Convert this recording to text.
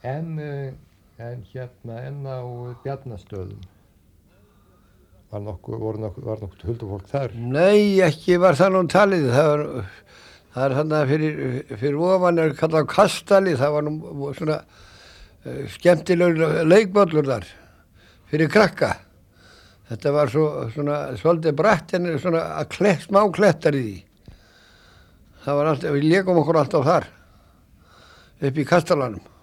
En á Bjarnastöðum var nokkuð huldufólk þar? Nei, ekki var það nú talið. Það er þarna fyrir ofan er kallað Kastali, það var nú svona skemmtilegur leikvöllur þar fyrir krakka. Þetta var svona svolítið bratt en svona smá klettar í því. Það var alltaf, við lékum okkur alltaf þar upp í Kastalanum.